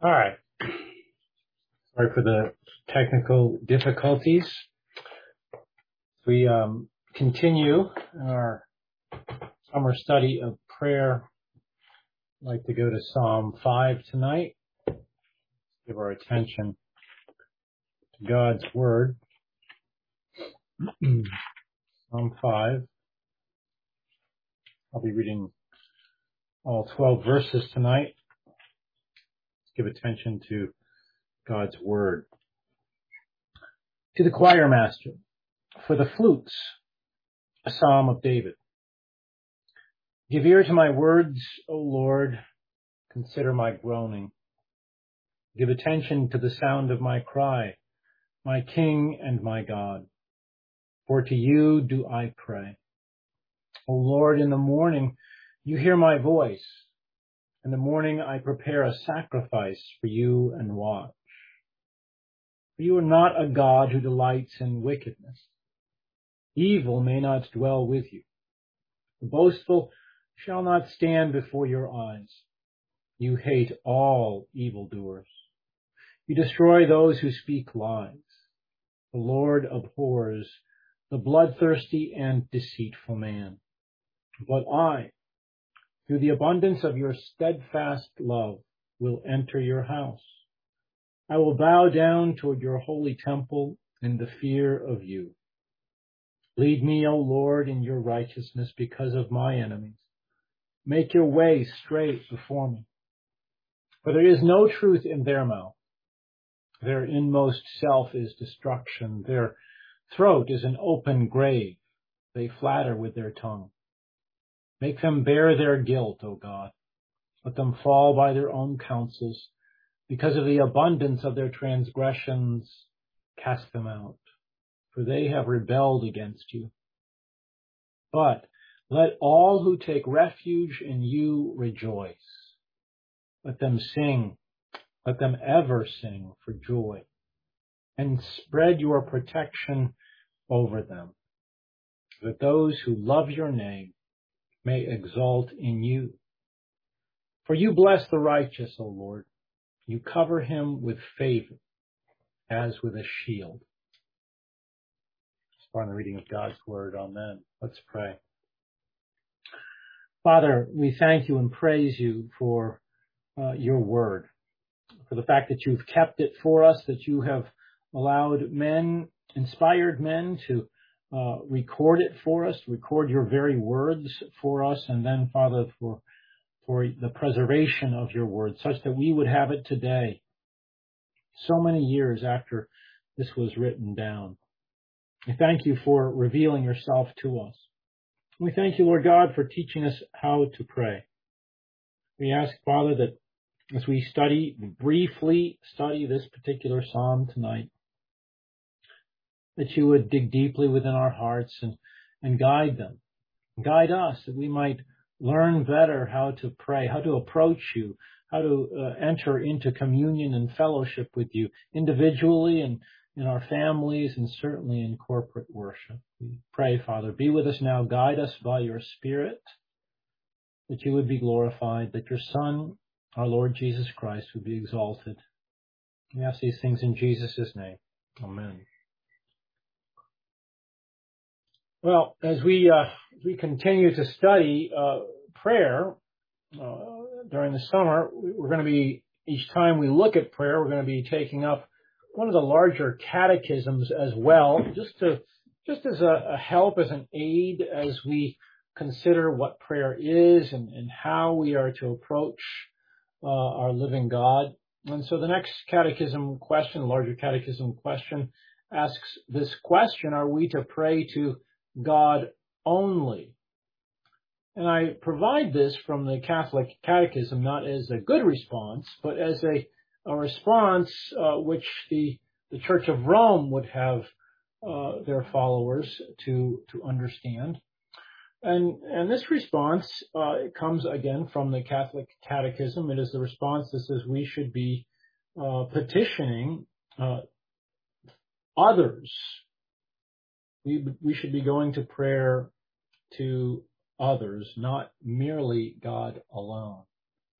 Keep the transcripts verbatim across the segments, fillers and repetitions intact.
All right. Sorry for the technical difficulties. We um, continue our summer study of prayer. I'd like to go to Psalm five tonight. Give our attention to God's Word. Psalm five. I'll be reading all twelve verses tonight. Let's give attention to God's Word. To the choir master, for the flutes, a psalm of David. Give ear to my words, O Lord, consider my groaning. Give attention to the sound of my cry, my King and my God. For to you do I pray. O Lord, in the morning you hear my voice. In the morning I prepare a sacrifice for you and watch. For you are not a God who delights in wickedness. Evil may not dwell with you. The boastful shall not stand before your eyes. You hate all evildoers. You destroy those who speak lies. The Lord abhors the bloodthirsty and deceitful man. But I, through the abundance of your steadfast love, will enter your house. I will bow down toward your holy temple in the fear of you. Lead me, O Lord, in your righteousness because of my enemies. Make your way straight before me. For there is no truth in their mouth. Their inmost self is destruction. Their throat is an open grave. They flatter with their tongue. Make them bear their guilt, O God. Let them fall by their own counsels. Because of the abundance of their transgressions, cast them out. For they have rebelled against you. But let all who take refuge in you rejoice. Let them sing. Let them ever sing for joy. And spread your protection over them, that those who love your name may exalt in you. For you bless the righteous, O Lord. You cover him with favor, as with a shield. Let's start the reading of God's Word. Amen. Let's pray. Father, we thank you and praise you for uh, your Word, for the fact that you've kept it for us, that you have allowed men, inspired men to uh, record it for us, record your very words for us, and then, Father, for for the preservation of your word, such that we would have it today, so many years after this was written down. We thank you for revealing yourself to us. We thank you, Lord God, for teaching us how to pray. We ask, Father, that as we study, briefly study this particular psalm tonight, that you would dig deeply within our hearts and, and guide them. Guide us, that we might learn better how to pray, how to approach you, how to uh, enter into communion and fellowship with you individually and in our families and certainly in corporate worship. We pray, Father, be with us now. Guide us by your Spirit, that you would be glorified, that your Son, our Lord Jesus Christ, would be exalted. We ask these things in Jesus' name. Amen. Well, as we uh, as we continue to study uh, prayer uh, during the summer, we're going to be, each time we look at prayer, we're going to be taking up one of the larger catechisms as well, just to just as a, a help, as an aid, as we consider what prayer is and, and how we are to approach uh, our living God. And so the next catechism question, larger catechism question, asks this question: are we to pray to God only? And I provide this from the Catholic Catechism not as a good response, but as a, a response uh, which the, the Church of Rome would have uh, their followers to to understand. And and this response uh, it comes again from the Catholic Catechism. It is the response that says we should be uh, petitioning uh, others. We we should be going to prayer to others, not merely God alone.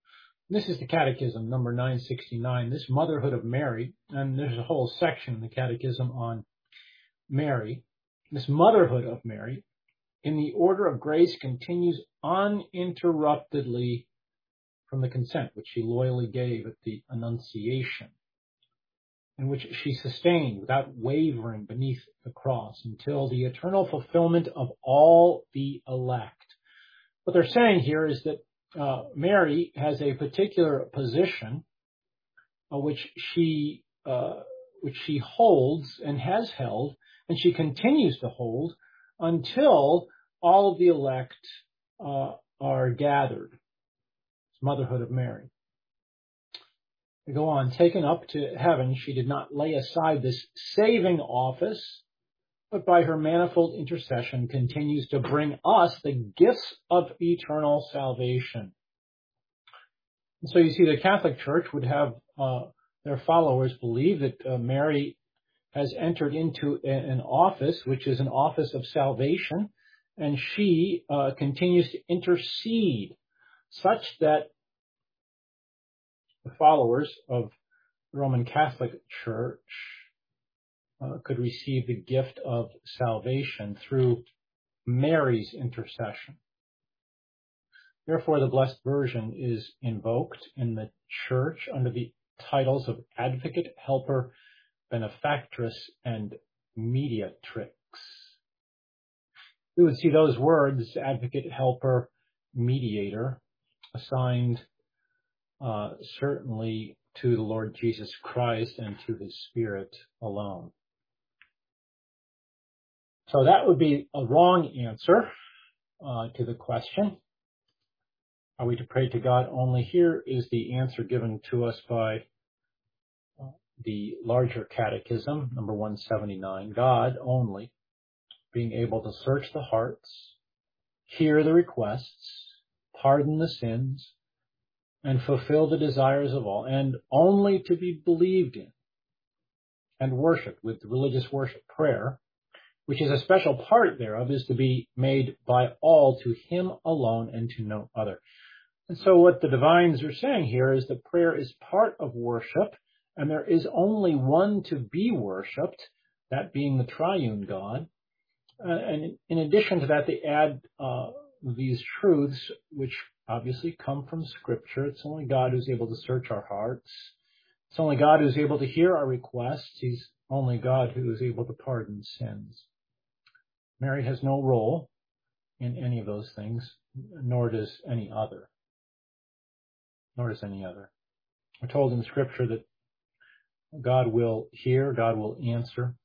This is the Catechism, number nine sixty-nine, this motherhood of Mary, and there's a whole section in the Catechism on Mary. This motherhood of Mary in the order of grace continues uninterruptedly from the consent which she loyally gave at the Annunciation, in which she sustained without wavering beneath the cross until the eternal fulfillment of all the elect. What they're saying here is that uh, Mary has a particular position uh, which she uh, which she holds and has held, and she continues to hold until all of the elect uh, are gathered. It's motherhood of Mary. We go on, taken up to heaven, she did not lay aside this saving office, but by her manifold intercession continues to bring us the gifts of eternal salvation. And so you see, the Catholic Church would have uh, their followers believe that uh, Mary has entered into a, an office, which is an office of salvation, and she uh, continues to intercede such that the followers of the Roman Catholic Church uh, could receive the gift of salvation through Mary's intercession. Therefore, the Blessed Virgin is invoked in the Church under the titles of Advocate, Helper, Benefactress, and Mediatrix. We would see those words, Advocate, Helper, Mediator, assigned uh, certainly to the Lord Jesus Christ and to His Spirit alone. So that would be a wrong answer uh, to the question. Are we to pray to God only? Here is the answer given to us by uh, the larger catechism, number one seventy-nine. God only, being able to search the hearts, hear the requests, pardon the sins, and fulfill the desires of all, and only to be believed in and worshipped with religious worship, prayer, which is a special part thereof, is to be made by all to Him alone and to no other. And so what the divines are saying here is that prayer is part of worship, and there is only one to be worshipped, that being the triune God. Uh, and in addition to that, they add uh, these truths, which obviously come from Scripture. It's only God who's able to search our hearts. It's only God who's able to hear our requests. He's only God who is able to pardon sins. Mary has no role in any of those things, nor does any other. Nor does any other. We're told in Scripture that God will hear, God will answer,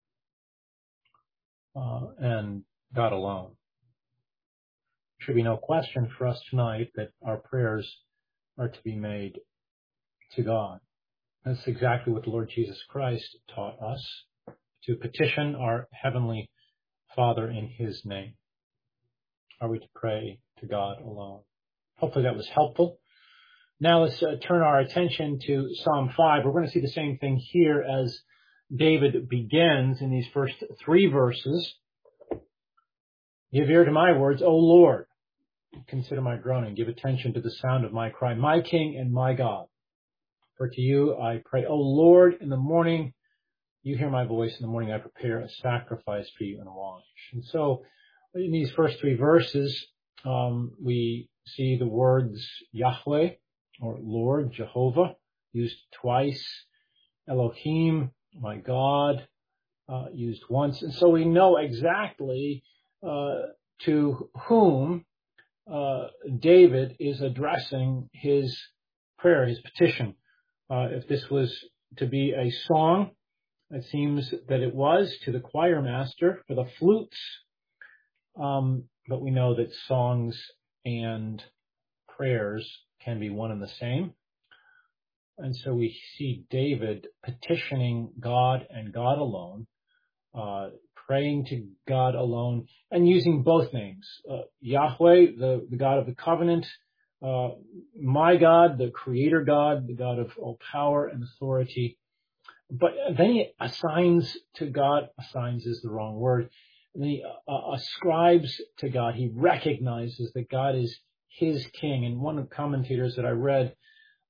uh, and God alone. There should be no question for us tonight that our prayers are to be made to God. That's exactly what the Lord Jesus Christ taught us, to petition our Heavenly Father in His name. Are we to pray to God alone? Hopefully that was helpful. Now let's uh, turn our attention to Psalm five. We're going to see the same thing here as David begins in these first three verses. Give ear to my words, O Lord. Consider my groaning. Give attention to the sound of my cry, my King and my God. For to you I pray, O Lord, in the morning you hear my voice. In the morning I prepare a sacrifice for you and a watch. And so in these first three verses, um, we see the words Yahweh, or Lord, Jehovah, used twice. Elohim, my God, uh, used once. And so we know exactly uh, to whom uh, David is addressing his prayer, his petition. Uh, if this was to be a song, it seems that it was to the choir master for the flutes. Um, but we know that songs and prayers can be one and the same. And so we see David petitioning God and God alone, uh, praying to God alone, and using both names. Uh, Yahweh, the, the God of the covenant, uh, my God, the creator God, the God of all power and authority. But then he assigns to God, assigns is the wrong word, and then he uh, ascribes to God. He recognizes that God is his king. And one of the commentators that I read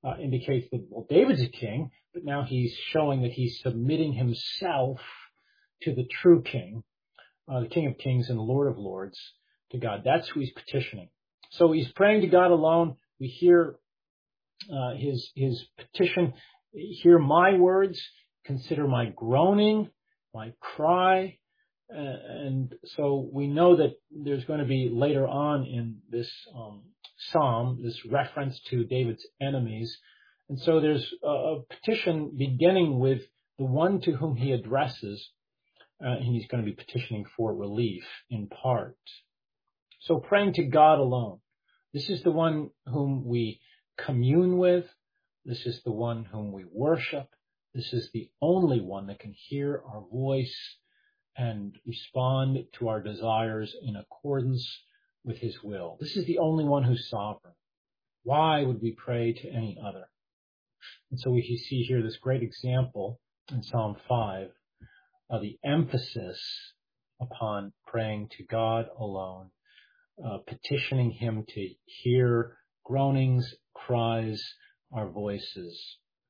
uh, indicates that, well, David's a king, but now he's showing that he's submitting himself to the true king, uh, the King of Kings and Lord of Lords, to God. That's who he's petitioning. So he's praying to God alone. We hear uh, his his petition. Hear my words. Consider my groaning, my cry. Uh, and so we know that there's going to be later on in this um, psalm, this reference to David's enemies. And so there's a, a petition beginning with the one to whom he addresses, uh, and he's going to be petitioning for relief in part. So praying to God alone. This is the one whom we commune with. This is the one whom we worship. This is the only one that can hear our voice and respond to our desires in accordance with his will. This is the only one who's sovereign. Why would we pray to any other? And so we see here this great example in Psalm five of the emphasis upon praying to God alone, uh, petitioning him to hear groanings, cries, our voices.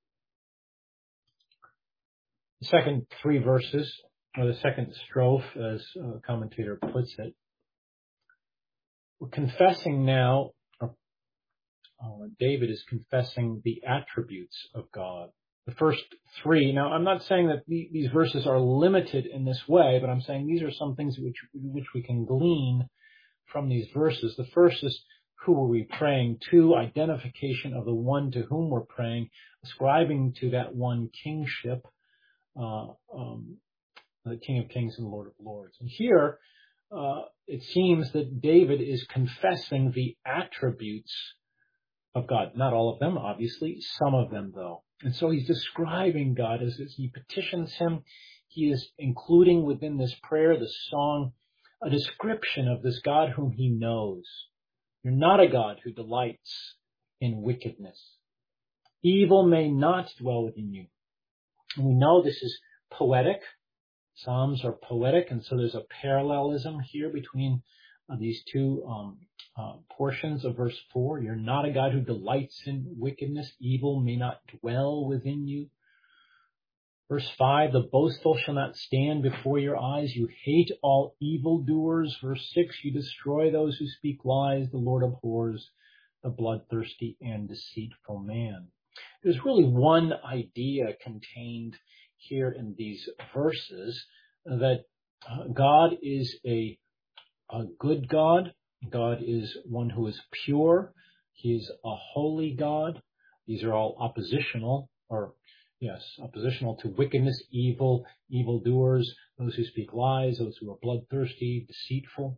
The second three verses, or the second strophe, as a commentator puts it, we're confessing now, or, uh, David is confessing the attributes of God. The first three, now I'm not saying that the, these verses are limited in this way, but I'm saying these are some things which, which we can glean from these verses. The first is, who are we praying to? Identification of the one to whom we're praying, ascribing to that one kingship, uh, um, the King of Kings and Lord of Lords. And here, uh, it seems that David is confessing the attributes of God. Not all of them, obviously, some of them though. And so he's describing God as, as he petitions him. He is including within this prayer, this song, a description of this God whom he knows. You're not a God who delights in wickedness. Evil may not dwell within you. And we know this is poetic. Psalms are poetic, and so there's a parallelism here between uh, these two um, uh, portions of verse four. You're not a God who delights in wickedness. Evil may not dwell within you. Verse five, the boastful shall not stand before your eyes. You hate all evildoers. Verse six, you destroy those who speak lies. The Lord abhors the bloodthirsty and deceitful man. There's really one idea contained here in these verses, that uh, God is a, a good God. God is one who is pure. He is a holy God. These are all oppositional, or yes, oppositional to wickedness, evil, evildoers, those who speak lies, those who are bloodthirsty, deceitful.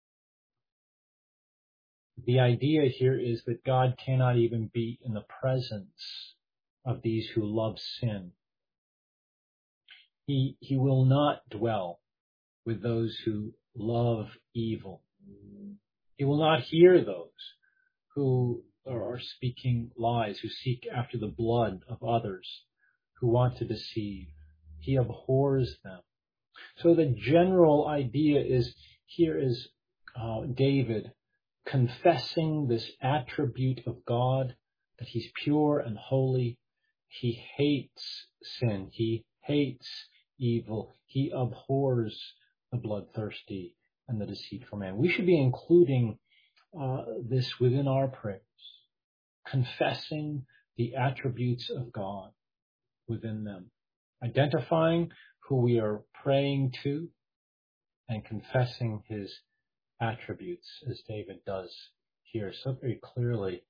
The idea here is that God cannot even be in the presence of these who love sin. He, he will not dwell with those who love evil. He will not hear those who are speaking lies, who seek after the blood of others, who want to deceive. He abhors them. So the general idea is, here is uh, David confessing this attribute of God, that he's pure and holy. He hates sin. He hates evil. He abhors the bloodthirsty and the deceitful man. We should be including uh, this within our prayers, confessing the attributes of God within them, identifying who we are praying to, and confessing his attributes, as David does here so very clearly.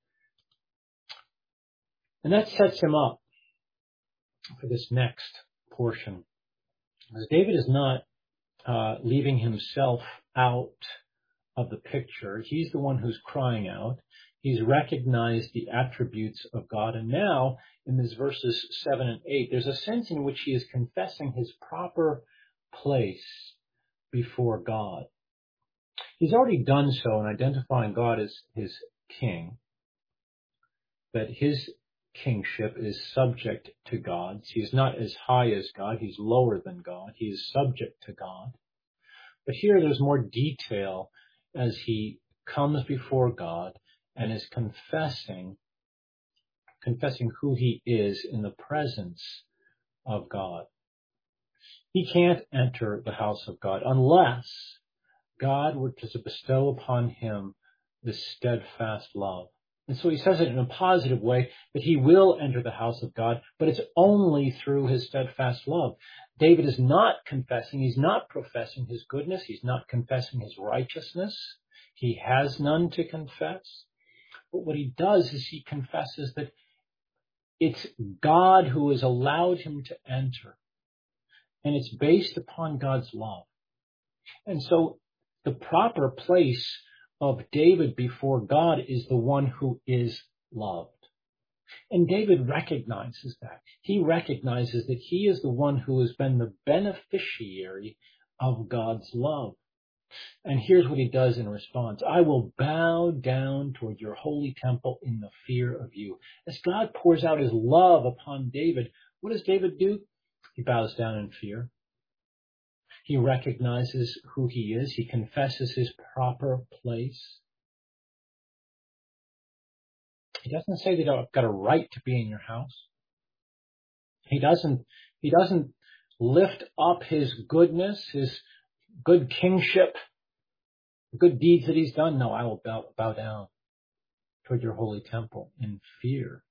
And that sets him up for this next portion. As David is not uh, leaving himself out of the picture. He's the one who's crying out. He's recognized the attributes of God. And now, in these verses seven and eight, there's a sense in which he is confessing his proper place before God. He's already done so in identifying God as his king, that his kingship is subject to God. He is not as high as God. He's lower than God. He is subject to God. But here there's more detail as he comes before God and is confessing confessing who he is in the presence of God. He can't enter the house of God unless God were to bestow upon him this steadfast love. And so he says it in a positive way, that he will enter the house of God, but it's only through his steadfast love. David is not confessing, he's not professing his goodness, he's not confessing his righteousness. He has none to confess. But what he does is he confesses that it's God who has allowed him to enter. And it's based upon God's love. And so the proper place of David before God is the one who is loved. And David recognizes that. He recognizes that he is the one who has been the beneficiary of God's love. And here's what he does in response. I will bow down toward your holy temple in the fear of you. As God pours out his love upon David, what does David do? He bows down in fear. He recognizes who he is. He confesses his proper place. He doesn't say that I've got a right to be in your house. He doesn't, he doesn't lift up his goodness, his good kingship, the good deeds that he's done. No, I will bow, bow down toward your holy temple in fear.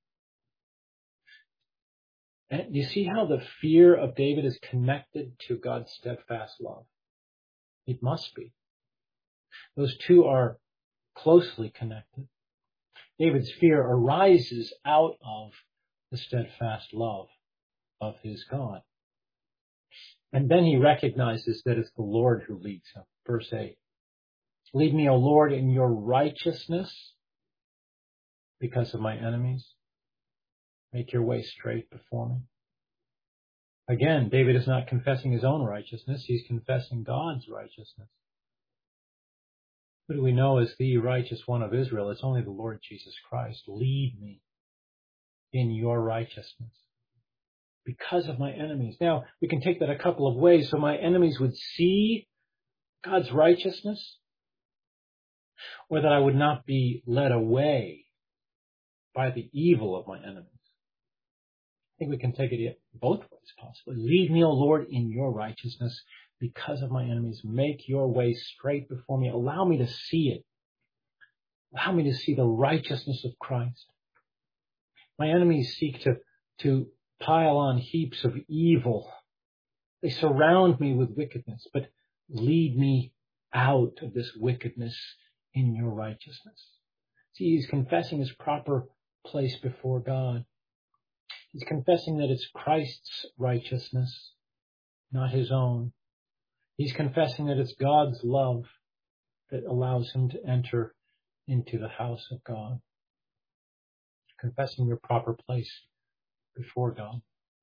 And you see how the fear of David is connected to God's steadfast love? It must be. Those two are closely connected. David's fear arises out of the steadfast love of his God. And then he recognizes that it's the Lord who leads him. Verse eight. Lead me, O Lord, in your righteousness because of my enemies. Make your way straight before me. Again, David is not confessing his own righteousness. He's confessing God's righteousness. Who do we know as the righteous one of Israel? It's only the Lord Jesus Christ. Lead me in your righteousness because of my enemies. Now, we can take that a couple of ways. So my enemies would see God's righteousness, or that I would not be led away by the evil of my enemies. I think we can take it both ways, possibly. Lead me, O Lord, in your righteousness because of my enemies. Make your way straight before me. Allow me to see it. Allow me to see the righteousness of Christ. My enemies seek to, to pile on heaps of evil. They surround me with wickedness, but lead me out of this wickedness in your righteousness. See, he's confessing his proper place before God. He's confessing that it's Christ's righteousness, not his own. He's confessing that it's God's love that allows him to enter into the house of God. Confessing your proper place before God.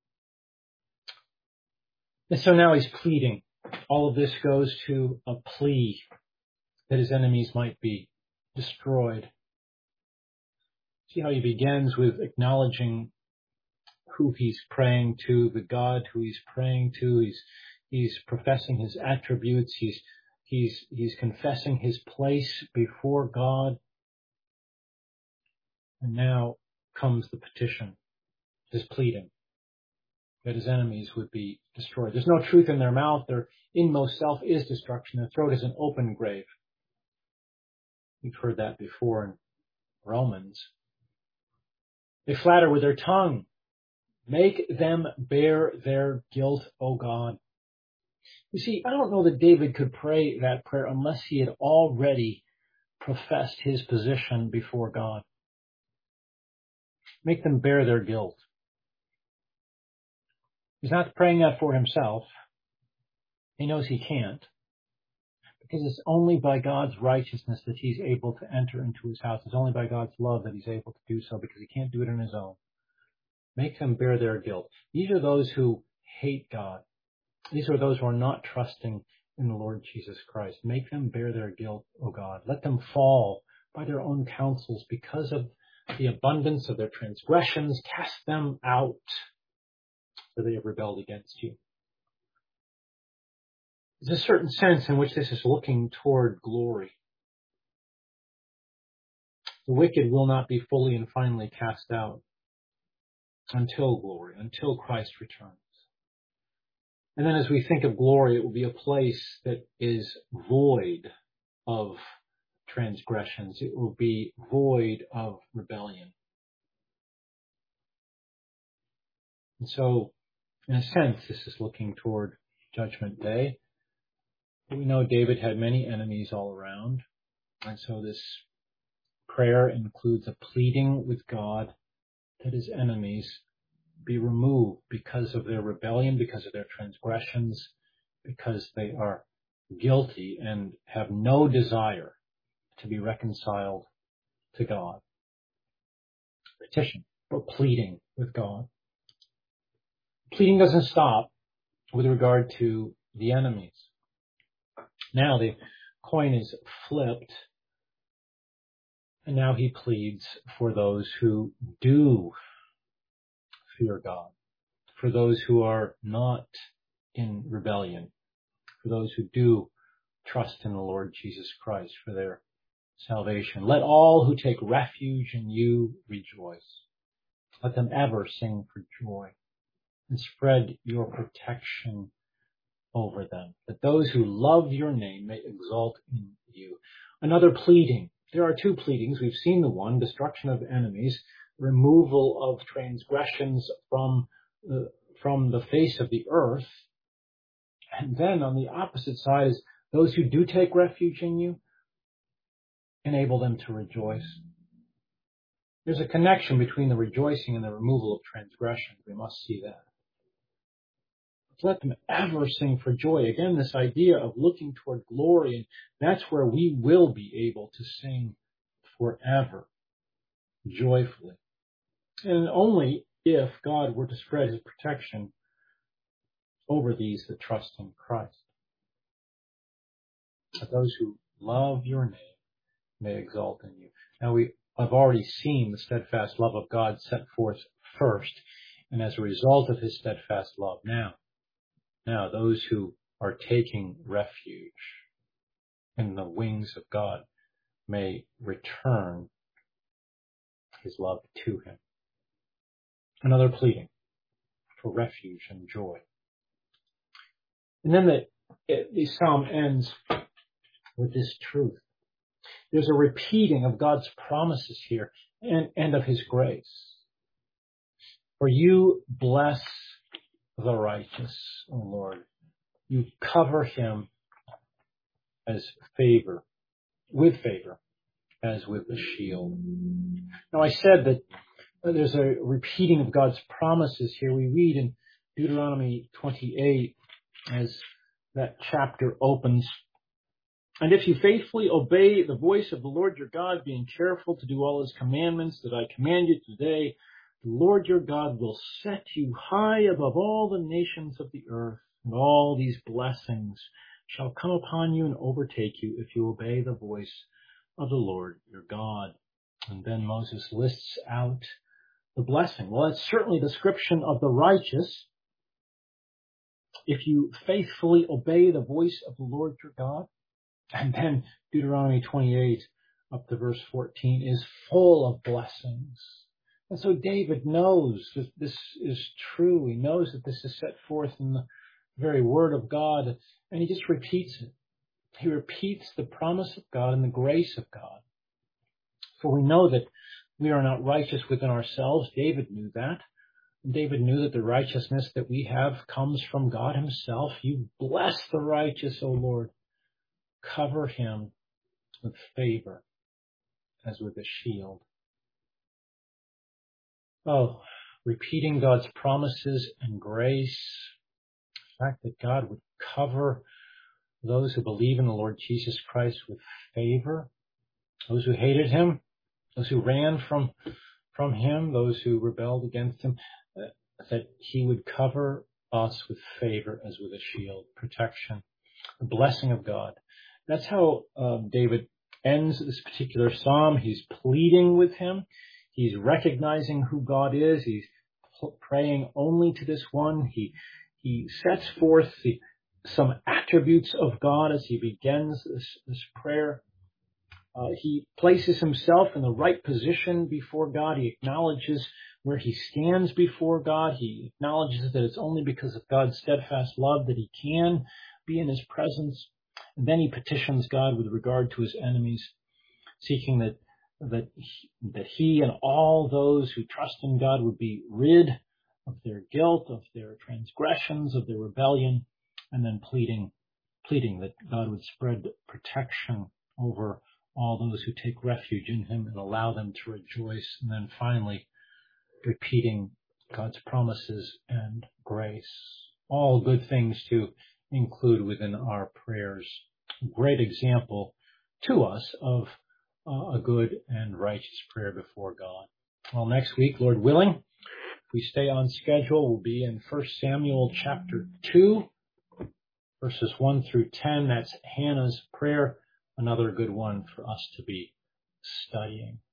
And so now he's pleading. All of this goes to a plea that his enemies might be destroyed. See how he begins with acknowledging who he's praying to, the God who he's praying to. He's he's professing his attributes. He's he's he's confessing his place before God. And now comes the petition, his pleading, that his enemies would be destroyed. There's no truth in their mouth. Their inmost self is destruction. Their throat is an open grave. We've heard that before in Romans. They flatter with their tongue. Make them bear their guilt, O God. You see, I don't know that David could pray that prayer unless he had already professed his position before God. Make them bear their guilt. He's not praying that for himself. He knows he can't. Because it's only by God's righteousness that he's able to enter into his house. It's only by God's love that he's able to do so, because he can't do it on his own. Make them bear their guilt. These are those who hate God. These are those who are not trusting in the Lord Jesus Christ. Make them bear their guilt, O God. Let them fall by their own counsels because of the abundance of their transgressions. Cast them out, for they have rebelled against you. There's a certain sense in which this is looking toward glory. The wicked will not be fully and finally cast out. until glory, until Christ returns. And then as we think of glory, it will be a place that is void of transgressions. It will be void of rebellion. And so, in a sense, this is looking toward Judgment Day. We know David had many enemies all around. And so this prayer includes a pleading with God that his enemies be removed because of their rebellion, because of their transgressions, because they are guilty and have no desire to be reconciled to God. Petition or pleading with God. Pleading doesn't stop with regard to the enemies. Now the coin is flipped, and now he pleads for those who do fear God, for those who are not in rebellion, for those who do trust in the Lord Jesus Christ for their salvation. Let all who take refuge in you rejoice. Let them ever sing for joy and spread your protection over them, that those who love your name may exalt in you. Another pleading. There are two pleadings. We've seen the one, destruction of enemies, removal of transgressions from the, from the face of the earth. And then on the opposite side is those who do take refuge in you, enable them to rejoice. There's a connection between the rejoicing and the removal of transgression. We must see that. Let them ever sing for joy. Again, this idea of looking toward glory, and that's where we will be able to sing forever, joyfully. And only if God were to spread his protection over these that trust in Christ. That those who love your name may exalt in you. Now we have already seen the steadfast love of God set forth first, and as a result of his steadfast love now, Now, those who are taking refuge in the wings of God may return his love to him. Another pleading for refuge and joy. And then the, the psalm ends with this truth. There's a repeating of God's promises here and, and of his grace. For you bless the righteous, O Lord. You cover him as favor, with favor, as with a shield. Now I said that there's a repeating of God's promises here. We read in Deuteronomy twenty-eight as that chapter opens. And if you faithfully obey the voice of the Lord your God, being careful to do all his commandments that I command you today, the Lord your God will set you high above all the nations of the earth, and all these blessings shall come upon you and overtake you if you obey the voice of the Lord your God. And then Moses lists out the blessing. Well, it's certainly a description of the righteous. If you faithfully obey the voice of the Lord your God. And then Deuteronomy twenty-eight up to verse fourteen is full of blessings. And so David knows that this is true. He knows that this is set forth in the very word of God, and he just repeats it. He repeats the promise of God and the grace of God. For we know that we are not righteous within ourselves. David knew that. David knew that the righteousness that we have comes from God himself. You bless the righteous, O Lord. Cover him with favor as with a shield. Oh, repeating God's promises and grace, the fact that God would cover those who believe in the Lord Jesus Christ with favor, those who hated him, those who ran from, from him, those who rebelled against him, that he would cover us with favor as with a shield, protection, the blessing of God. That's how uh, David ends this particular psalm. He's pleading with him. He's recognizing who God is. He's praying only to this one. He he sets forth the, some attributes of God as he begins this, this prayer. Uh, he places himself in the right position before God. He acknowledges where he stands before God. He acknowledges that it's only because of God's steadfast love that he can be in his presence. And then he petitions God with regard to his enemies, seeking that that he, that he and all those who trust in God would be rid of their guilt, of their transgressions, of their rebellion, and then pleading pleading that God would spread protection over all those who take refuge in him and allow them to rejoice. And then finally, repeating God's promises and grace. All good things to include within our prayers. Great example to us of uh, a good and righteous prayer before God. Well, next week, Lord willing, if we stay on schedule, we'll be in First Samuel chapter two, verses one through ten. That's Hannah's prayer. Another good one for us to be studying.